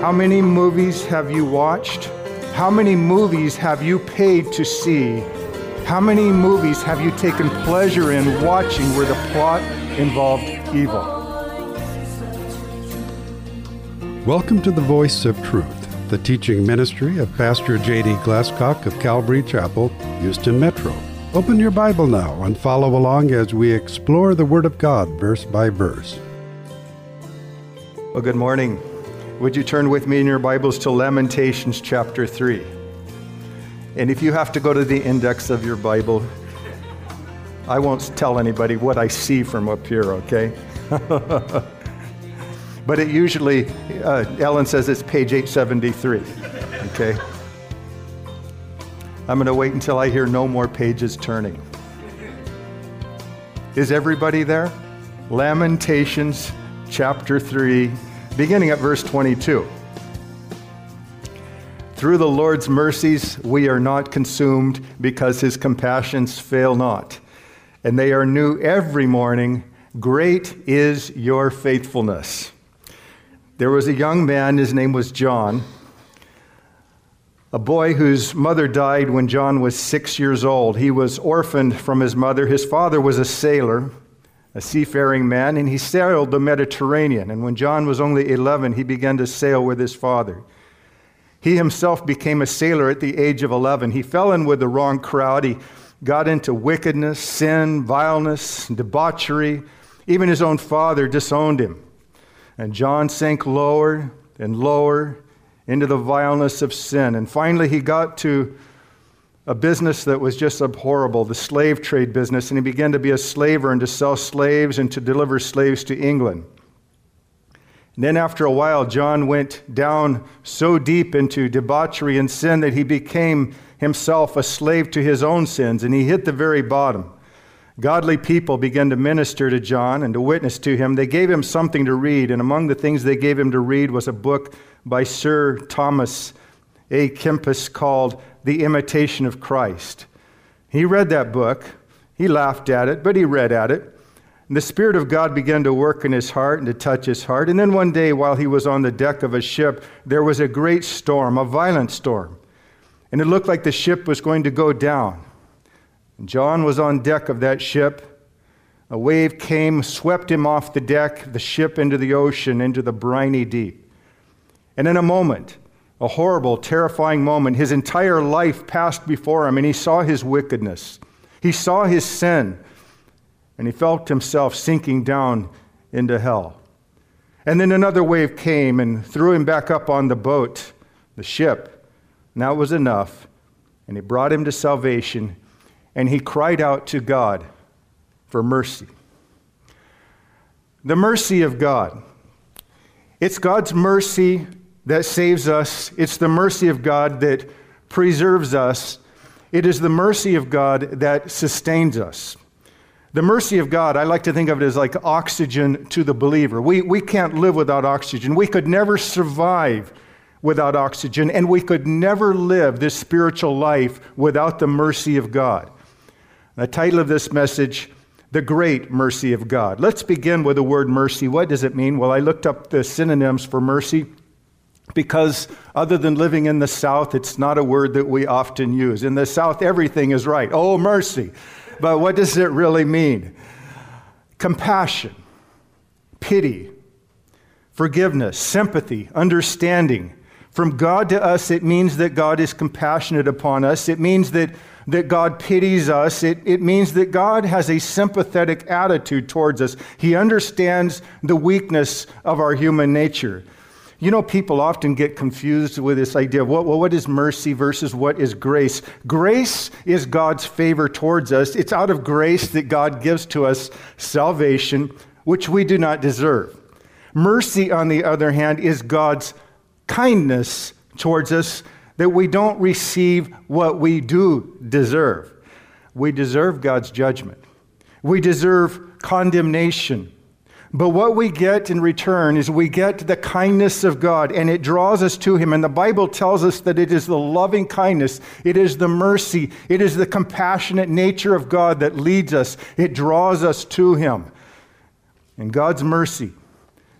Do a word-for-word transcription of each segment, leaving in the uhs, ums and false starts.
How many movies have you watched? How many movies have you paid to see? How many movies have you taken pleasure in watching where the plot involved evil? Welcome to the Voice of Truth, the teaching ministry of Pastor J D Glasscock of Calvary Chapel, Houston Metro. Open your Bible now and follow along as we explore the Word of God verse by verse. Well, good morning. Would you turn with me in your Bibles to Lamentations chapter three? And if you have to go to the index of your Bible, I won't tell anybody what I see from up here, okay? But it usually, uh, Ellen says it's page eight seventy-three, okay? I'm going to wait until I hear no more pages turning. Is everybody there? Lamentations chapter three, beginning at verse twenty-two. Through the Lord's mercies we are not consumed, because his compassions fail not, and they are new every morning. Great is your faithfulness. There was a young man, his name was John, a boy whose mother died when John was six years old. He was orphaned from his mother. His father was a sailor, a seafaring man, and he sailed the Mediterranean. And when John was only eleven, he began to sail with his father. He himself became a sailor at the age of eleven. He fell in with the wrong crowd. He got into wickedness, sin, vileness, debauchery. Even his own father disowned him. And John sank lower and lower into the vileness of sin. And finally he got to a business that was just abhorrible, the slave trade business, and he began to be a slaver and to sell slaves and to deliver slaves to England. And then after a while, John went down so deep into debauchery and sin that he became himself a slave to his own sins, and he hit the very bottom. Godly people began to minister to John and to witness to him. They gave him something to read, and among the things they gave him to read was a book by Sir Thomas A. Kempis called The Imitation of Christ. He read that book. He laughed at it, but he read at it. And the Spirit of God began to work in his heart and to touch his heart. And then one day, while he was on the deck of a ship, there was a great storm, a violent storm. And it looked like the ship was going to go down. And John was on deck of that ship. A wave came, swept him off the deck, the ship into the ocean, into the briny deep. And in a moment, a horrible, terrifying moment, his entire life passed before him, and he saw his wickedness. He saw his sin, and he felt himself sinking down into hell. And then another wave came and threw him back up on the boat, the ship. And that was enough. And it brought him to salvation, and he cried out to God for mercy. The mercy of God. It's God's mercy that saves us. It's the mercy of God that preserves us. It is the mercy of God that sustains us. The mercy of God, I like to think of it as like oxygen to the believer. We, we can't live without oxygen. We could never survive without oxygen, and we could never live this spiritual life without the mercy of God. The title of this message, The Great Mercy of God. Let's begin with the word mercy. What does it mean? Well, I looked up the synonyms for mercy, because other than living in the South, it's not a word that we often use. In the South, everything is right. Oh, mercy. But what does it really mean? Compassion, pity, forgiveness, sympathy, understanding. From God to us, it means that God is compassionate upon us. It means that, that God pities us. It, it means that God has a sympathetic attitude towards us. He understands the weakness of our human nature. You know, people often get confused with this idea of what, well, what is mercy versus what is grace? Grace is God's favor towards us. It's out of grace that God gives to us salvation, which we do not deserve. Mercy, on the other hand, is God's kindness towards us, that we don't receive what we do deserve. We deserve God's judgment. We deserve condemnation. But what we get in return is we get the kindness of God, and it draws us to him. And the Bible tells us that it is the loving kindness, it is the mercy, it is the compassionate nature of God that leads us. It draws us to him. And God's mercy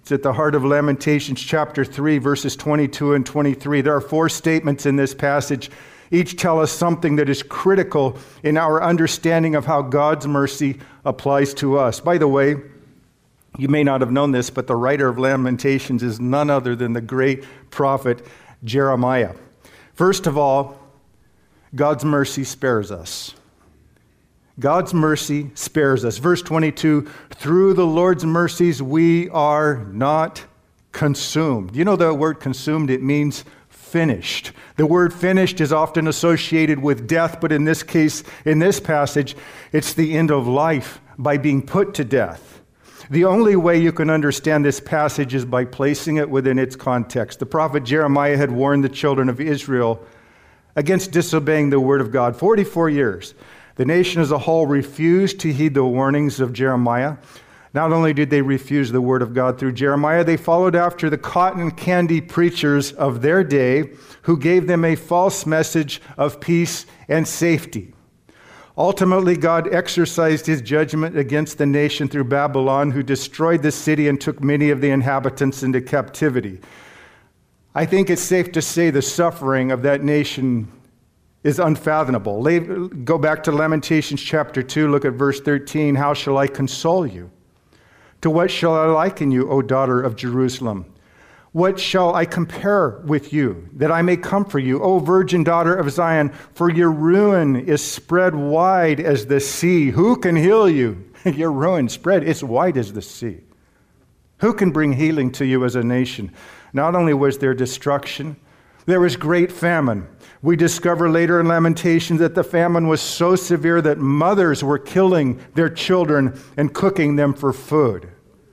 It's at the heart of Lamentations chapter three, verses twenty-two and twenty-three. There are four statements in this passage. Each tell us something that is critical in our understanding of how God's mercy applies to us. By the way, you may not have known this, but the writer of Lamentations is none other than the great prophet Jeremiah. First of all, God's mercy spares us. God's mercy spares us. Verse twenty-two, through the Lord's mercies we are not consumed. You know the word consumed, it means finished. The word finished is often associated with death, but in this case, in this passage, it's the end of life by being put to death. The only way you can understand this passage is by placing it within its context. The prophet Jeremiah had warned the children of Israel against disobeying the word of God. forty-four years. The nation as a whole refused to heed the warnings of Jeremiah. Not only did they refuse the word of God through Jeremiah, they followed after the cotton candy preachers of their day who gave them a false message of peace and safety. Ultimately, God exercised his judgment against the nation through Babylon, who destroyed the city and took many of the inhabitants into captivity. I think it's safe to say the suffering of that nation is unfathomable. Go back to Lamentations chapter two, look at verse thirteen. How shall I console you? To what shall I liken you, O daughter of Jerusalem? What shall I compare with you, that I may comfort you, O virgin daughter of Zion? For your ruin is spread wide as the sea. Who can heal you? Your ruin spread, it's wide as the sea. Who can bring healing to you as a nation? Not only was there destruction, there was great famine. We discover later in Lamentations that the famine was so severe that mothers were killing their children and cooking them for food.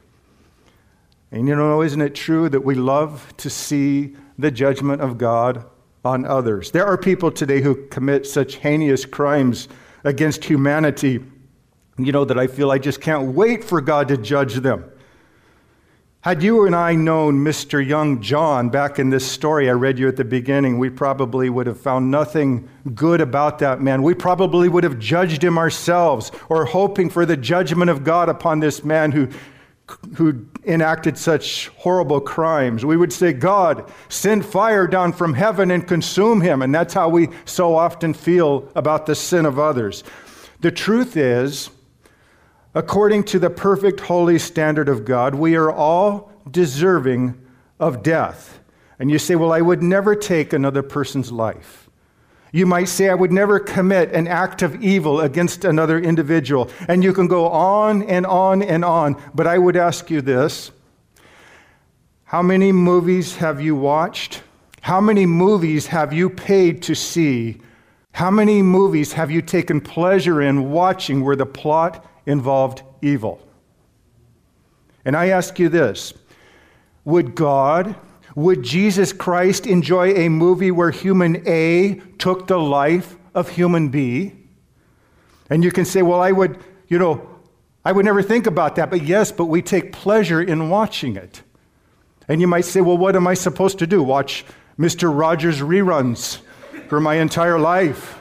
And you know, isn't it true that we love to see the judgment of God on others? There are people today who commit such heinous crimes against humanity, you know, that I feel I just can't wait for God to judge them. Had you and I known Mister Young John back in this story I read you at the beginning, we probably would have found nothing good about that man. We probably would have judged him ourselves, or hoping for the judgment of God upon this man who, who enacted such horrible crimes. We would say, God, send fire down from heaven and consume him. And that's how we so often feel about the sin of others. The truth is, according to the perfect holy standard of God, we are all deserving of death. And you say, well, I would never take another person's life. You might say, I would never commit an act of evil against another individual. And you can go on and on and on. But I would ask you this. How many movies have you watched? How many movies have you paid to see? How many movies have you taken pleasure in watching where the plot involved evil? And I ask you this, would God, would Jesus Christ enjoy a movie where human A took the life of human B? And you can say, well, I would, you know, I would never think about that. But yes, but we take pleasure in watching it. And you might say, well, what am I supposed to do? Watch Mister Rogers reruns for my entire life?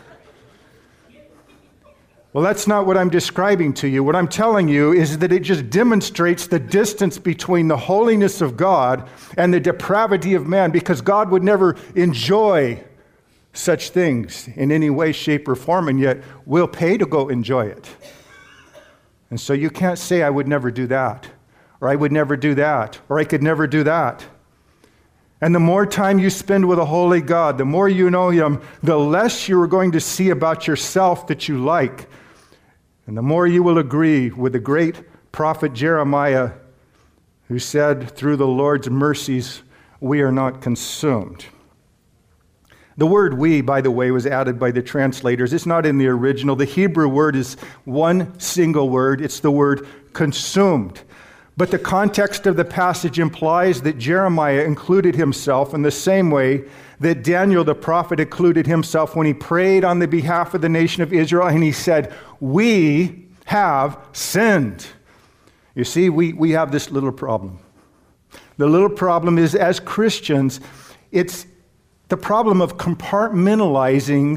Well, that's not what I'm describing to you. What I'm telling you is that it just demonstrates the distance between the holiness of God and the depravity of man, because God would never enjoy such things in any way, shape, or form, and yet we'll pay to go enjoy it. And so you can't say, I would never do that, or I would never do that, or I could never do that. And the more time you spend with a holy God, the more you know him, the less you are going to see about yourself that you like. And the more you will agree with the great prophet Jeremiah, who said, through the Lord's mercies, we are not consumed. The word we, by the way, was added by the translators. It's not in the original. The Hebrew word is one single word. It's the word consumed. But the context of the passage implies that Jeremiah included himself in the same way that Daniel the prophet included himself when he prayed on the behalf of the nation of Israel, and he said, we have sinned. You see, we, we have this little problem. The little problem is, as Christians, it's the problem of compartmentalizing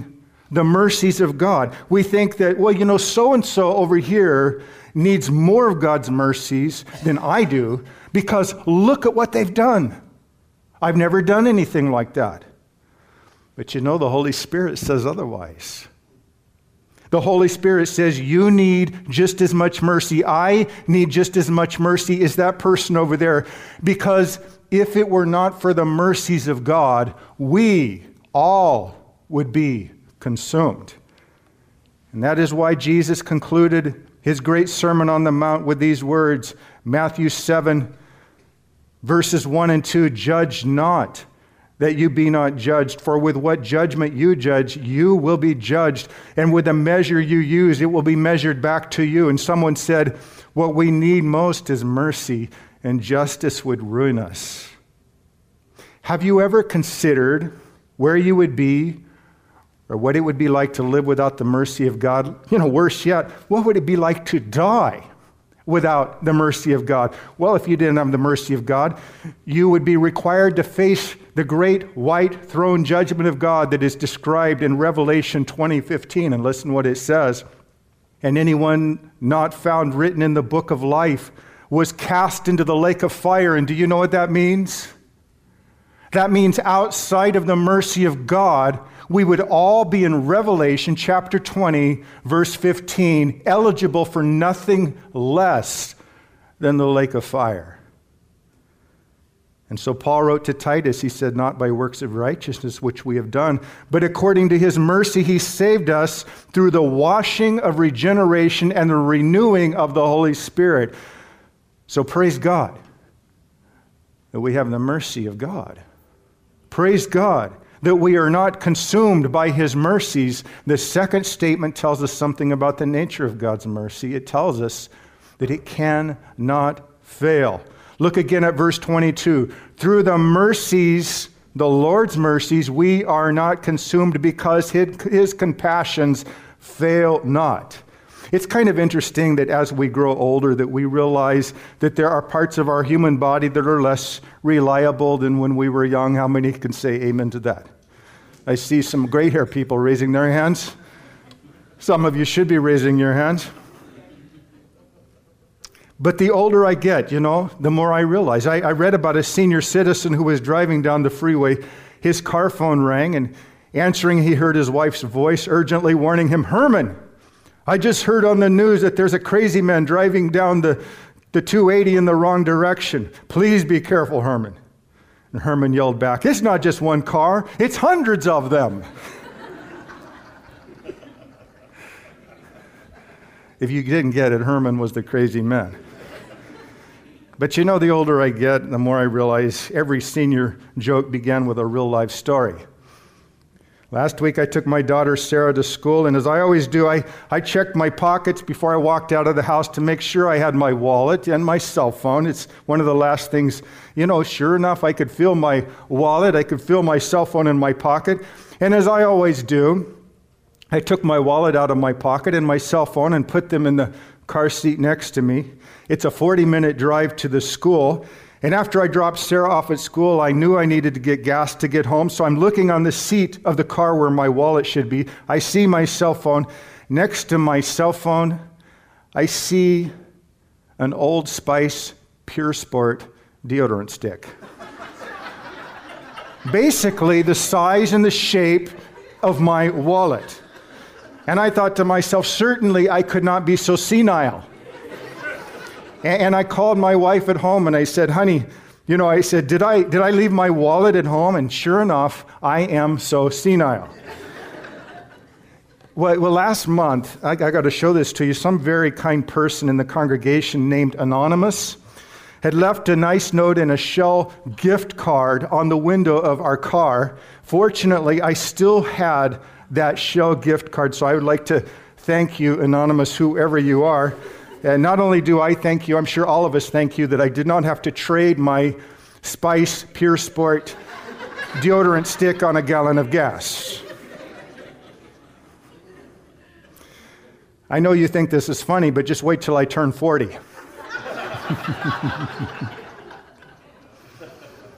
the mercies of God. We think that, well, you know, so-and-so over here needs more of God's mercies than I do because look at what they've done. I've never done anything like that. But you know, the Holy Spirit says otherwise. The Holy Spirit says, you need just as much mercy. I need just as much mercy as that person over there. Because if it were not for the mercies of God, we all would be consumed. And that is why Jesus concluded his great Sermon on the Mount with these words, Matthew seven, verses one and two, judge not that you be not judged, for with what judgment you judge, you will be judged, and with the measure you use, it will be measured back to you. And someone said, what we need most is mercy, and justice would ruin us. Have you ever considered where you would be, or what it would be like to live without the mercy of God? You know, worse yet, what would it be like to die without the mercy of God? Well, if you didn't have the mercy of God, you would be required to face the great white throne judgment of God that is described in Revelation twenty fifteen. And listen what it says. And anyone not found written in the book of life was cast into the lake of fire. And do you know what that means? That means outside of the mercy of God, we would all be in Revelation chapter twenty, verse fifteen, eligible for nothing less than the lake of fire. And so Paul wrote to Titus, he said, not by works of righteousness which we have done, but according to his mercy he saved us through the washing of regeneration and the renewing of the Holy Spirit. So praise God that we have the mercy of God. Praise God that we are not consumed by his mercies. The second statement tells us something about the nature of God's mercy. It tells us that it cannot fail. Look again at verse twenty-two. Through the mercies, the Lord's mercies, we are not consumed because his, his compassions fail not. It's kind of interesting that as we grow older that we realize that there are parts of our human body that are less reliable than when we were young. How many can say amen to that? I see some gray hair people raising their hands. Some of you should be raising your hands. But the older I get, you know, the more I realize. I, I read about a senior citizen who was driving down the freeway. His car phone rang, and answering, he heard his wife's voice urgently warning him, Herman, I just heard on the news that there's a crazy man driving down the, the two eighty in the wrong direction. Please be careful, Herman. And Herman yelled back, it's not just one car, it's hundreds of them. If you didn't get it, Herman was the crazy man. But you know, the older I get, the more I realize every senior joke began with a real-life story. Last week, I took my daughter Sarah to school, and as I always do, I, I checked my pockets before I walked out of the house to make sure I had my wallet and my cell phone. It's one of the last things, you know, sure enough, I could feel my wallet, I could feel my cell phone in my pocket. And as I always do, I took my wallet out of my pocket and my cell phone and put them in the car seat next to me. It's a forty-minute drive to the school. And after I dropped Sarah off at school, I knew I needed to get gas to get home. So I'm looking on the seat of the car where my wallet should be. I see my cell phone. Next to my cell phone, I see an Old Spice Pure Sport deodorant stick. Basically, the size and the shape of my wallet. And I thought to myself, certainly I could not be so senile. And I called my wife at home and I said, honey, you know, I said, did I did I leave my wallet at home? And sure enough, I am so senile. well, well, last month, I, I got to show this to you. Some very kind person in the congregation named Anonymous had left a nice note and a Shell gift card on the window of our car. Fortunately, I still had that Shell gift card, so I would like to thank you, Anonymous, whoever you are. And not only do I thank you, I'm sure all of us thank you that I did not have to trade my Spice Pure Sport deodorant stick on a gallon of gas. I know you think this is funny, but just wait till I turn forty.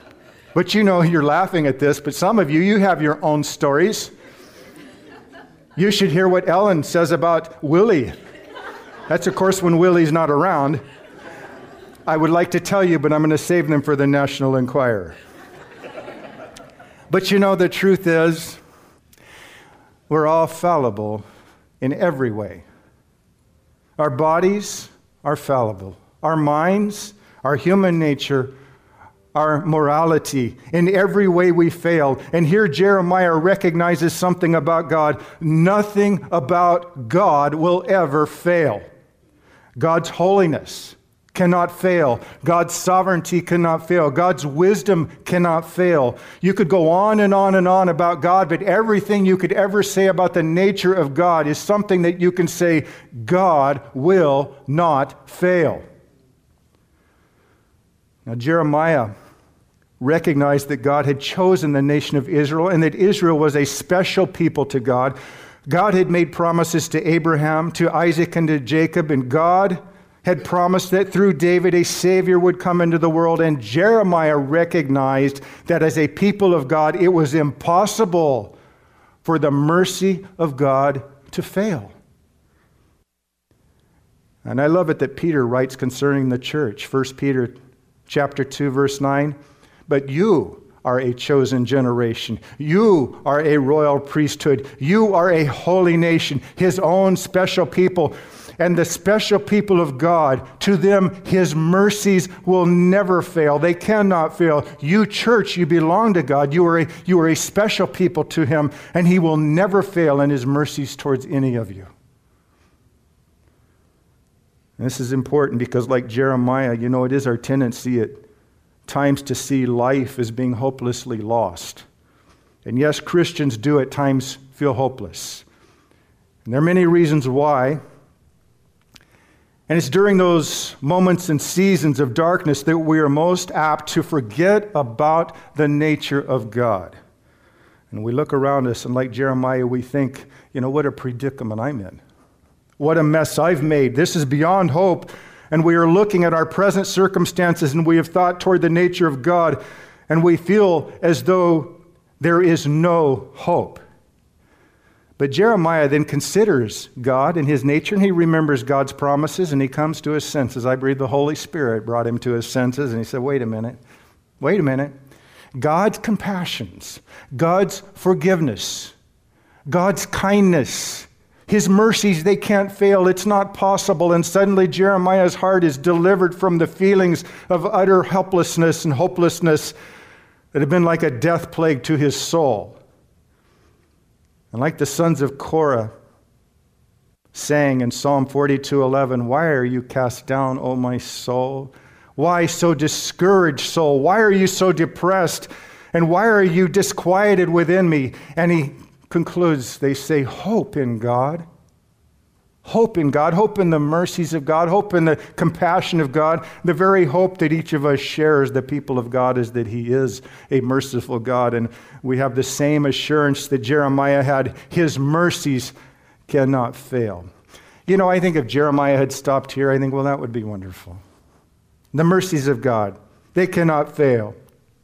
But you know, you're laughing at this, but some of you, you have your own stories. You should hear what Ellen says about Willie. That's, of course, when Willie's not around. I would like to tell you, but I'm going to save them for the National Enquirer. But you know, the truth is, we're all fallible in every way. Our bodies are fallible. Our minds, our human nature, our morality, in every way we fail. And here Jeremiah recognizes something about God. Nothing about God will ever fail. God's holiness cannot fail. God's sovereignty cannot fail. God's wisdom cannot fail. You could go on and on and on about God, but everything you could ever say about the nature of God is something that you can say, God will not fail. Now, Jeremiah recognized that God had chosen the nation of Israel and that Israel was a special people to God. God had made promises to Abraham, to Isaac, and to Jacob, and God had promised that through David a Savior would come into the world, and Jeremiah recognized that as a people of God, it was impossible for the mercy of God to fail. And I love it that Peter writes concerning the church, First Peter chapter two, verse nine, but you are a chosen generation. You are a royal priesthood. You are a holy nation, his own special people. And the special people of God, to them, his mercies will never fail. They cannot fail. You, church, you belong to God. You are a, you are a special people to him, and he will never fail in his mercies towards any of you. And this is important because, like Jeremiah, you know, it is our tendency at times to see life as being hopelessly lost. And yes, Christians do at times feel hopeless. And there are many reasons why. And it's during those moments and seasons of darkness that we are most apt to forget about the nature of God. And we look around us, and like Jeremiah, we think, you know, what a predicament I'm in. What a mess I've made. This is beyond hope. And we are looking at our present circumstances, and we have thought toward the nature of God, and we feel as though there is no hope. But Jeremiah then considers God and his nature, and he remembers God's promises, and he comes to his senses. I believe the Holy Spirit brought him to his senses, and he said, wait a minute, wait a minute. God's compassions, God's forgiveness, God's kindness, his mercies, they can't fail. It's not possible. And suddenly Jeremiah's heart is delivered from the feelings of utter helplessness and hopelessness that had been like a death plague to his soul. And like the sons of Korah sang in Psalm forty-two eleven, why are you cast down, O my soul? Why so discouraged, soul? Why are you so depressed? And why are you disquieted within me? And he concludes, they say, hope in God. Hope in God. Hope in the mercies of God. Hope in the compassion of God. The very hope that each of us shares, the people of God, is that he is a merciful God. And we have the same assurance that Jeremiah had. His mercies cannot fail. You know, I think if Jeremiah had stopped here, I think, well, that would be wonderful. The mercies of God, they cannot fail.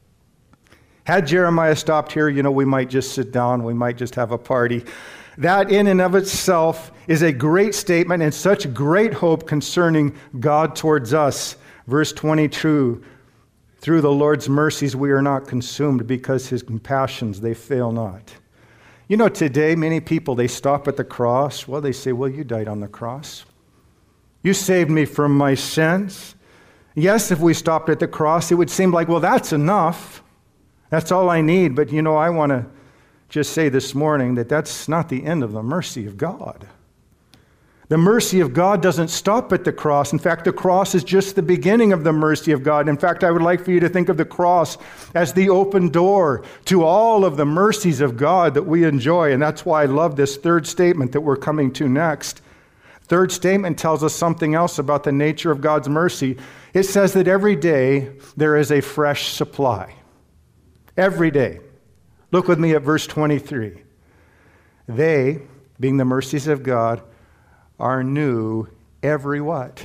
Had Jeremiah stopped here, you know, we might just sit down, we might just have a party. That in and of itself is a great statement and such great hope concerning God towards us. Verse twenty-two, through the Lord's mercies we are not consumed because his compassions, they fail not. You know, today many people, they stop at the cross. Well, they say, well, you died on the cross. You saved me from my sins. Yes, if we stopped at the cross, it would seem like, well, that's enough. That's all I need. But, you know, I want to just say this morning that that's not the end of the mercy of God. The mercy of God doesn't stop at the cross. In fact, the cross is just the beginning of the mercy of God. In fact, I would like for you to think of the cross as the open door to all of the mercies of God that we enjoy. And that's why I love this third statement that we're coming to next. Third statement tells us something else about the nature of God's mercy. It says that every day there is a fresh supply. Every day. Look with me at verse twenty-three. They, being the mercies of God, are new every what?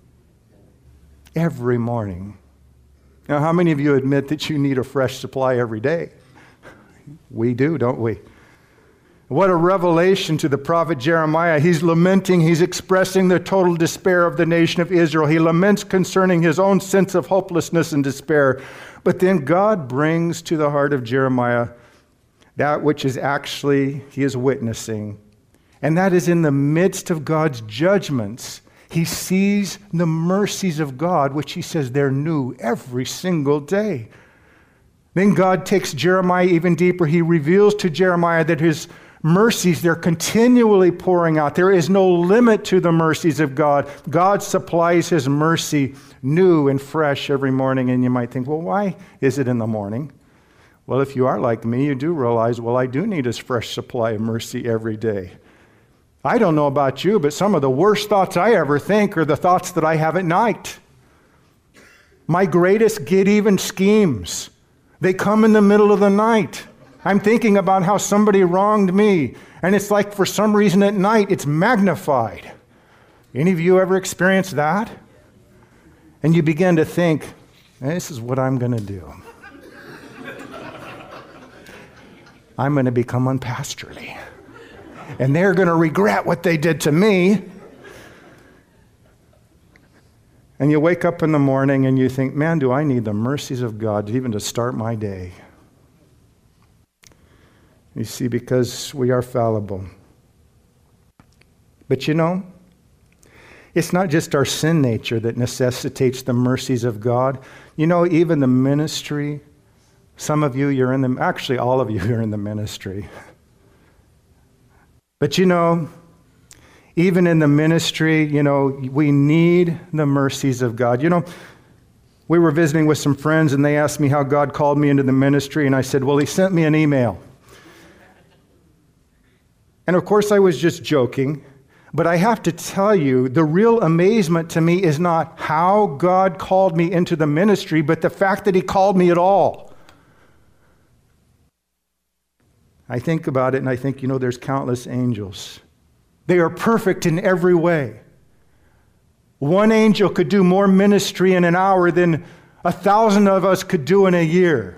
Every morning. Now, how many of you admit that you need a fresh supply every day? We do, don't we? What a revelation to the prophet Jeremiah. He's lamenting, he's expressing the total despair of the nation of Israel. He laments concerning his own sense of hopelessness and despair. But then God brings to the heart of Jeremiah that which is actually he is witnessing. And that is in the midst of God's judgments, he sees the mercies of God, which he says they're new every single day. Then God takes Jeremiah even deeper. He reveals to Jeremiah that his mercies, they're continually pouring out. There is no limit to the mercies of God. God supplies his mercy new and fresh every morning. And you might think, well, why is it in the morning? Well, if you are like me, you do realize, well, I do need his fresh supply of mercy every day. I don't know about you, but some of the worst thoughts I ever think are the thoughts that I have at night. My greatest get-even schemes, they come in the middle of the night. I'm thinking about how somebody wronged me, and it's like for some reason at night it's magnified. Any of you ever experienced that? And you begin to think, this is what I'm going to do. I'm going to become unpastorly. And they're going to regret what they did to me. And you wake up in the morning and you think, man, do I need the mercies of God even to start my day? You see, because we are fallible. But you know, it's not just our sin nature that necessitates the mercies of God. You know, even the ministry, some of you, you're in the, actually all of you are in the ministry. But you know, even in the ministry, you know, we need the mercies of God. You know, we were visiting with some friends and they asked me how God called me into the ministry, and I said, well, he sent me an email. And of course I was just joking, but I have to tell you, the real amazement to me is not how God called me into the ministry, but the fact that he called me at all. I think about it and I think, you know, there's countless angels. They are perfect in every way. One angel could do more ministry in an hour than a thousand of us could do in a year.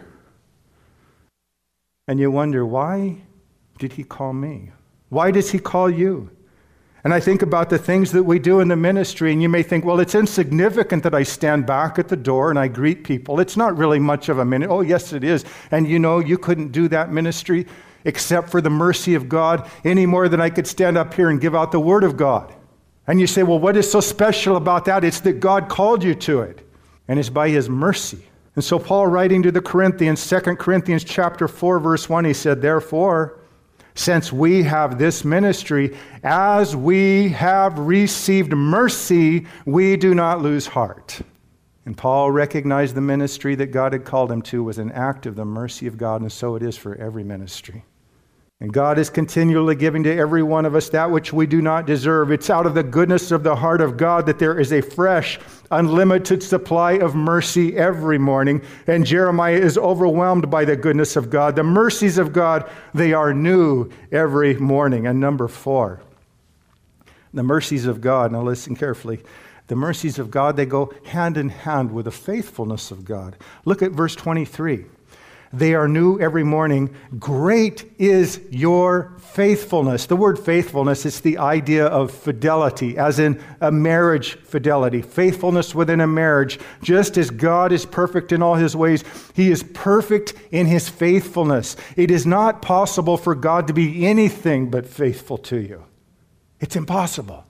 And you wonder, why did he call me? Why does he call you? And I think about the things that we do in the ministry, and you may think, well, it's insignificant that I stand back at the door and I greet people. It's not really much of a minute. Oh, yes, it is. And you know, you couldn't do that ministry except for the mercy of God any more than I could stand up here and give out the word of God. And you say, well, what is so special about that? It's that God called you to it, and it's by his mercy. And so Paul, writing to the Corinthians, Second Corinthians chapter four, verse one, he said, therefore, since we have this ministry, as we have received mercy, we do not lose heart. And Paul recognized the ministry that God had called him to was an act of the mercy of God, and so it is for every ministry. And God is continually giving to every one of us that which we do not deserve. It's out of the goodness of the heart of God that there is a fresh, unlimited supply of mercy every morning. And Jeremiah is overwhelmed by the goodness of God. The mercies of God, they are new every morning. And number four, the mercies of God. Now listen carefully. The mercies of God, they go hand in hand with the faithfulness of God. Look at verse twenty-three. They are new every morning. Great is your faithfulness. The word faithfulness is the idea of fidelity, as in a marriage fidelity. Faithfulness within a marriage. Just as God is perfect in all his ways, he is perfect in his faithfulness. It is not possible for God to be anything but faithful to you. It's impossible.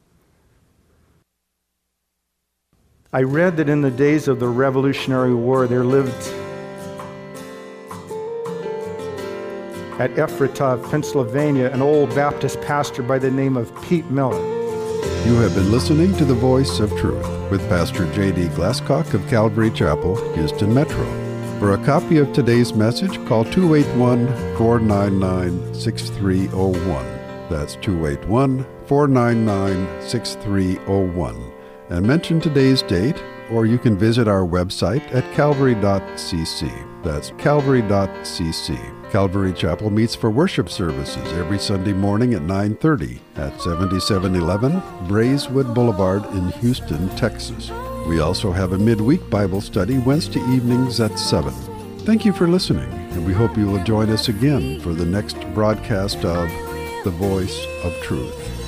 I read that in the days of the Revolutionary War, there lived at Ephrata, Pennsylvania, an old Baptist pastor by the name of Pete Miller. You have been listening to The Voice of Truth with Pastor J D Glasscock of Calvary Chapel, Houston Metro. For a copy of today's message, call two eight one, four nine nine, six three zero one. That's two eight one, four nine nine, six three zero one. And mention today's date, or you can visit our website at calvary dot c c. That's calvary dot c c. Calvary Chapel meets for worship services every Sunday morning at nine thirty at seventy-seven eleven Braeswood Boulevard in Houston, Texas. We also have a midweek Bible study Wednesday evenings at seven. Thank you for listening. and we hope you will join us again for the next broadcast of The Voice of Truth.